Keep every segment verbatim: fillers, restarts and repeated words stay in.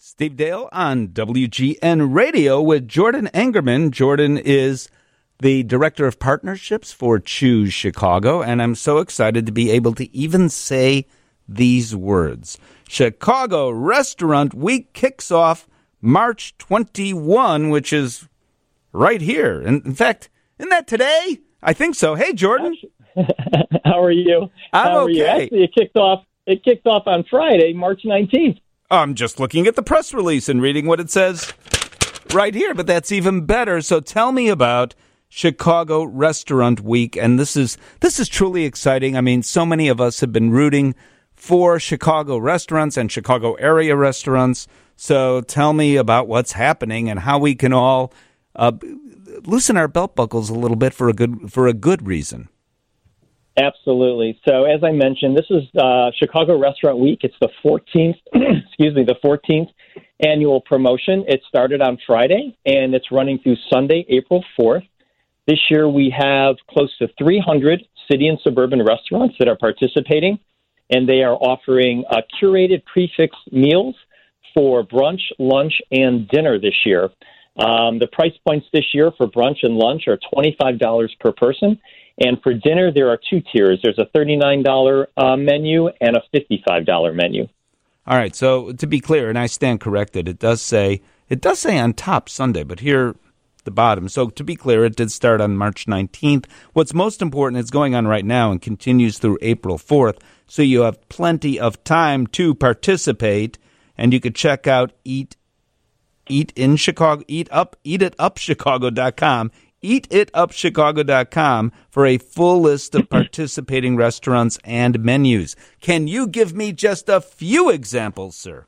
Steve Dale on W G N Radio with Jordan Engerman. Jordan is the Director of Partnerships for Choose Chicago, and I'm so excited to be able to even say these words. Chicago Restaurant Week kicks off March twenty-first, which is right here. And in fact, isn't that today? I think so. Hey, Jordan. How are you? I'm How are okay. You? Actually, it kicked off. It kicked off on Friday, March nineteenth. I'm just looking at the press release and reading what it says right here, but that's even better. So tell me about Chicago Restaurant Week, and this is this is truly exciting. I mean, so many of us have been rooting for Chicago restaurants and Chicago area restaurants. So tell me about what's happening and how we can all uh, loosen our belt buckles a little bit for a good for a good reason. Absolutely. So as I mentioned, this is uh, Chicago Restaurant Week. It's the fourteenth, excuse me, the fourteenth annual promotion. It started on Friday, and it's running through Sunday, April fourth. This year we have close to three hundred city and suburban restaurants that are participating, and they are offering uh, curated prefix meals for brunch, lunch, and dinner this year. Um, the price points this year for brunch and lunch are twenty-five dollars per person. And for dinner, there are two tiers. There's a thirty-nine dollars uh, menu and a fifty-five dollars menu. All right. So to be clear, and I stand corrected, it does say it does say on top Sunday, but here at the bottom. So to be clear, it did start on March nineteenth. What's most important is going on right now and continues through April fourth. So you have plenty of time to participate, and you could check out Eat Eat in Chicago, Eat Up, eat it up chicago dot com. eat it up chicago dot com for a full list of participating restaurants and menus. Can you give me just a few examples, sir?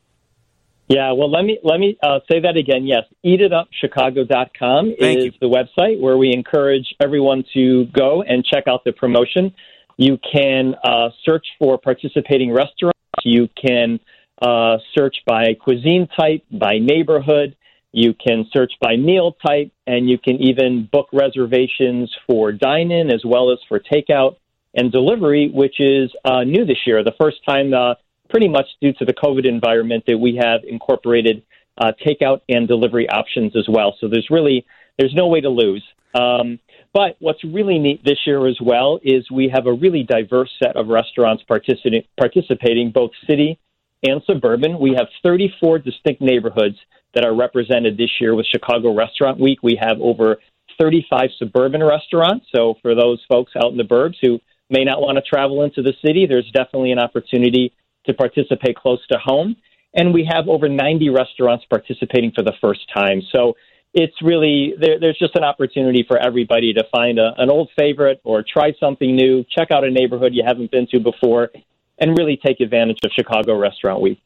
Yeah, well, let me let me uh, say that again. Yes, eat it up chicago dot com Thank is you. the website where we encourage everyone to go and check out the promotion. You can uh, search for participating restaurants. You can uh, search by cuisine type, by neighborhood. You can search by meal type, and you can even book reservations for dine-in as well as for takeout and delivery, which is uh, new this year. The first time, uh, pretty much due to the COVID environment, that we have incorporated uh, takeout and delivery options as well. So there's really there's no way to lose. Um, but what's really neat this year as well is we have a really diverse set of restaurants partici- participating, both city and suburban. We have thirty-four distinct neighborhoods that are represented this year with Chicago Restaurant Week. We have over thirty-five suburban restaurants. So for those folks out in the burbs who may not want to travel into the city, there's definitely an opportunity to participate close to home. And we have over ninety restaurants participating for the first time. So it's really, there, there's just an opportunity for everybody to find a, an old favorite or try something new, check out a neighborhood you haven't been to before, and really take advantage of Chicago Restaurant Week.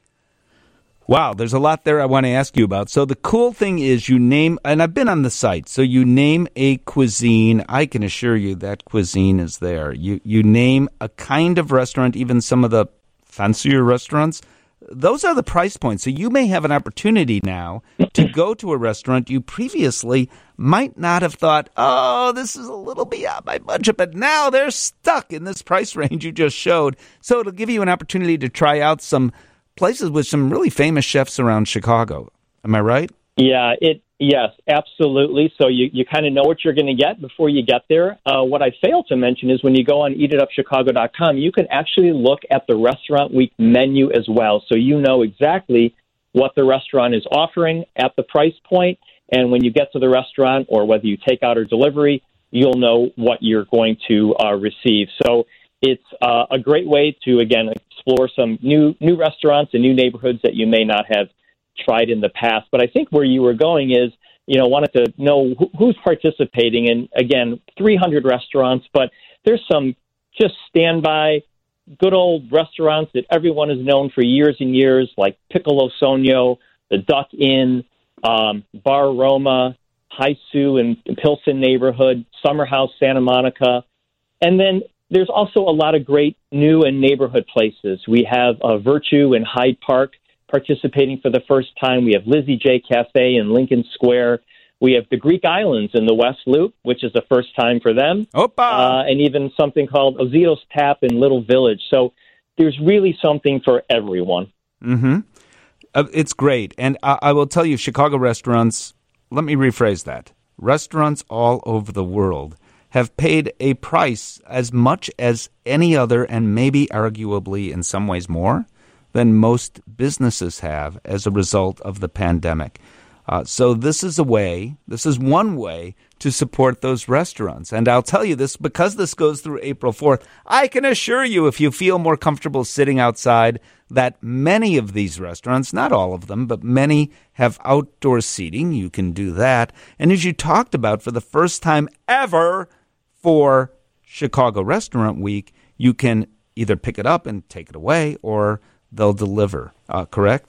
Wow, there's a lot there I want to ask you about. So the cool thing is you name, and I've been on the site, so you name a cuisine. I can assure you that cuisine is there. You you name a kind of restaurant, even some of the fancier restaurants. Those are the price points. So you may have an opportunity now to go to a restaurant you previously might not have thought, oh, this is a little beyond my budget, but now they're stuck in this price range you just showed. So it'll give you an opportunity to try out some places with some really famous chefs around Chicago. Am I right? Yeah, it yes, absolutely. So you, you kind of know what you're going to get before you get there. Uh, what I failed to mention is when you go on eat it up chicago dot com, you can actually look at the Restaurant Week menu as well. So you know exactly what the restaurant is offering at the price point. And when you get to the restaurant, or whether you take out or delivery, you'll know what you're going to uh, receive. So it's uh, a great way to, again, explore some new new restaurants and new neighborhoods that you may not have tried in the past. But I think where you were going is, you know, wanted to know who, who's participating. And again, three hundred restaurants, but there's some just standby, good old restaurants that everyone has known for years and years, like Piccolo Sonio, the Duck Inn, um, Bar Roma, High Sue in Pilsen neighborhood, Summer House, Santa Monica. And then there's also a lot of great new and neighborhood places. We have uh, Virtue in Hyde Park participating for the first time. We have Lizzie J. Cafe in Lincoln Square. We have the Greek Islands in the West Loop, which is the first time for them. Opa! Uh, and even something called Ozito's Tap in Little Village. So there's really something for everyone. Mm-hmm. Uh, it's great. And I, I will tell you, Chicago restaurants, let me rephrase that. Restaurants all over the world have paid a price as much as any other, and maybe arguably in some ways more, than most businesses have as a result of the pandemic. Uh, so this is a way, this is one way to support those restaurants. And I'll tell you this, because this goes through April fourth, I can assure you, if you feel more comfortable sitting outside, that many of these restaurants, not all of them, but many have outdoor seating. You can do that. And as you talked about, for the first time ever for Chicago Restaurant Week, you can either pick it up and take it away, or they'll deliver. Uh, correct?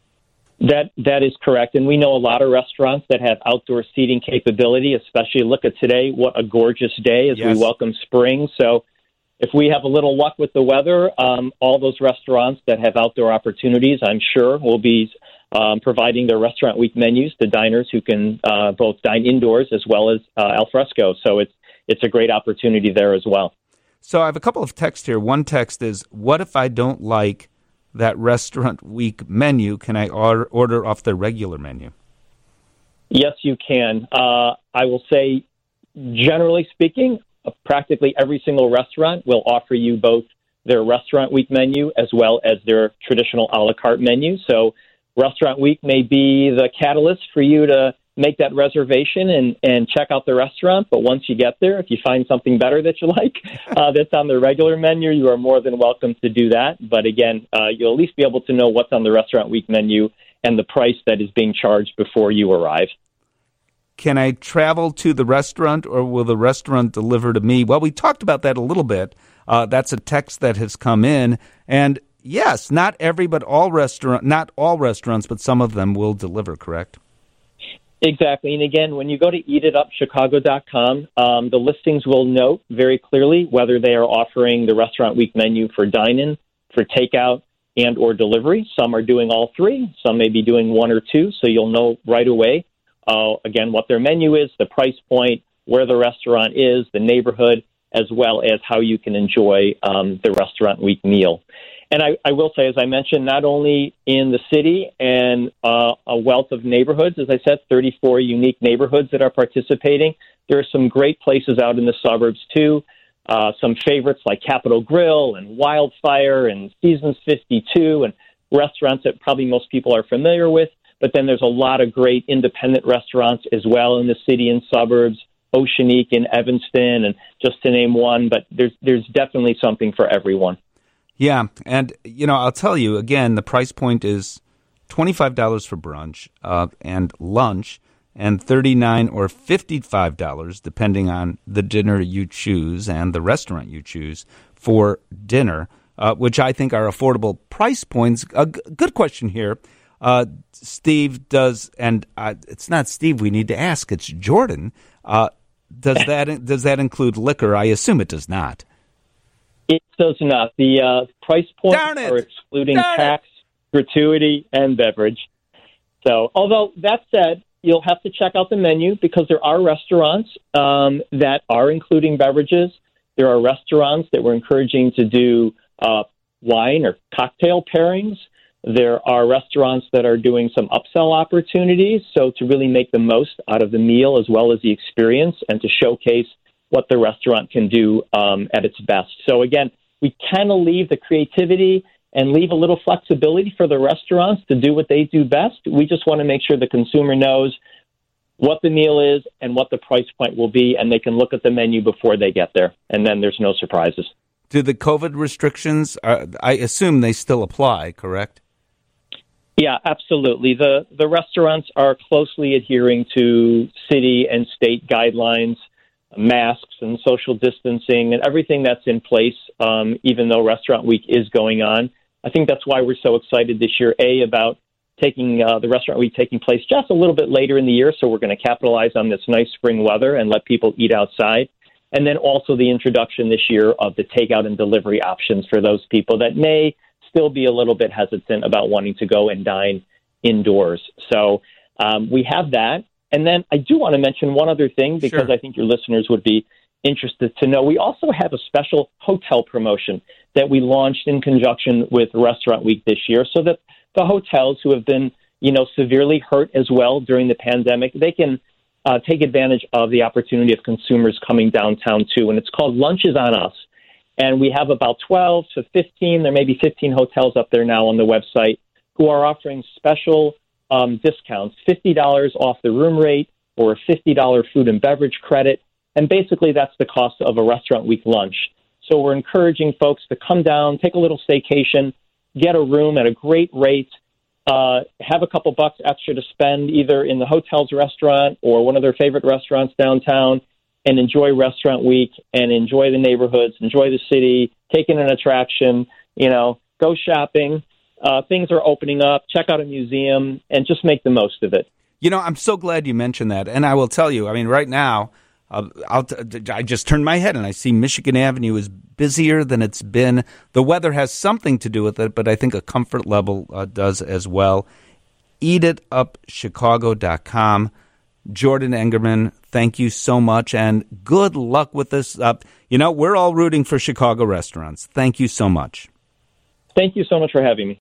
That that is correct, and we know a lot of restaurants that have outdoor seating capability. Especially, look at today; what a gorgeous day as Yes. we welcome spring. So, if we have a little luck with the weather, um, all those restaurants that have outdoor opportunities, I'm sure, will be um, providing their Restaurant Week menus to diners who can uh, both dine indoors as well as uh, al fresco. So it's it's a great opportunity there as well. So I have a couple of texts here. One text is, what if I don't like that Restaurant Week menu? Can I order, order off the regular menu? Yes, you can. Uh, I will say, generally speaking, uh, practically every single restaurant will offer you both their Restaurant Week menu as well as their traditional a la carte menu. So Restaurant Week may be the catalyst for you to make that reservation and, and check out the restaurant. But once you get there, if you find something better that you like uh, that's on the regular menu, you are more than welcome to do that. But again, uh, you'll at least be able to know what's on the Restaurant Week menu and the price that is being charged before you arrive. Can I travel to the restaurant, or will the restaurant deliver to me? Well, we talked about that a little bit. Uh, that's a text that has come in. And yes, not every, but all restaurant, not all restaurants, but some of them will deliver, correct? Exactly. And again, when you go to eat it up chicago dot com, um, the listings will note very clearly whether they are offering the Restaurant Week menu for dine-in, for takeout, and or delivery. Some are doing all three. Some may be doing one or two. So you'll know right away, uh, again, what their menu is, the price point, where the restaurant is, the neighborhood, as well as how you can enjoy um, the Restaurant Week meal. And I, I will say, as I mentioned, not only in the city and uh, a wealth of neighborhoods, as I said, thirty-four unique neighborhoods that are participating. There are some great places out in the suburbs, too. Uh, some favorites like Capitol Grill and Wildfire and Seasons fifty-two and restaurants that probably most people are familiar with. But then there's a lot of great independent restaurants as well in the city and suburbs, Oceanique in Evanston, and just to name one. But there's there's definitely something for everyone. Yeah, and, you know, I'll tell you, again, the price point is twenty-five dollars for brunch uh, and lunch, and thirty-nine dollars or fifty-five dollars, depending on the dinner you choose and the restaurant you choose for dinner, uh, which I think are affordable price points. A g- good question here. Uh, Steve does, and uh, it's not Steve we need to ask, it's Jordan. Uh, does that does that include liquor? I assume it does not. It does not. The uh, price points Darn it. are excluding Darn tax, gratuity, and beverage. So, although that said, you'll have to check out the menu because there are restaurants um, that are including beverages. There are restaurants that we're encouraging to do uh, wine or cocktail pairings. There are restaurants that are doing some upsell opportunities. So to really make the most out of the meal as well as the experience and to showcase what the restaurant can do um, at its best. So again, we kind of leave the creativity and leave a little flexibility for the restaurants to do what they do best. We just want to make sure the consumer knows what the meal is and what the price point will be, and they can look at the menu before they get there, and then there's no surprises. Do the COVID restrictions, uh, I assume they still apply, correct? Yeah, absolutely. The the restaurants are closely adhering to city and state guidelines, masks and social distancing and everything that's in place, um, even though Restaurant Week is going on. I think that's why we're so excited this year, A, about taking uh, the Restaurant Week taking place just a little bit later in the year, so we're going to capitalize on this nice spring weather and let people eat outside. And then also the introduction this year of the takeout and delivery options for those people that may still be a little bit hesitant about wanting to go and dine indoors. So um, we have that. And then I do want to mention one other thing because Sure. I think your listeners would be interested to know. We also have a special hotel promotion that we launched in conjunction with Restaurant Week this year so that the hotels who have been, you know, severely hurt as well during the pandemic, they can uh, take advantage of the opportunity of consumers coming downtown too. And it's called Lunches on Us. And we have about twelve to fifteen, there may be fifteen hotels up there now on the website who are offering special um, discounts, fifty dollars off the room rate or a fifty dollars food and beverage credit. And basically that's the cost of a restaurant week lunch. So we're encouraging folks to come down, take a little staycation, get a room at a great rate, uh, have a couple bucks extra to spend either in the hotel's restaurant or one of their favorite restaurants downtown, and enjoy restaurant week and enjoy the neighborhoods, enjoy the city, take in an attraction, you know, go shopping. Uh, things are opening up. Check out a museum and just make the most of it. You know, I'm so glad you mentioned that. And I will tell you, I mean, right now, uh, I'll t- I just turned my head and I see Michigan Avenue is busier than it's been. The weather has something to do with it, but I think a comfort level uh, does as well. eat it up chicago dot com. Jordan Engerman, thank you so much, and good luck with this. Uh, you know, we're all rooting for Chicago restaurants. Thank you so much. Thank you so much for having me.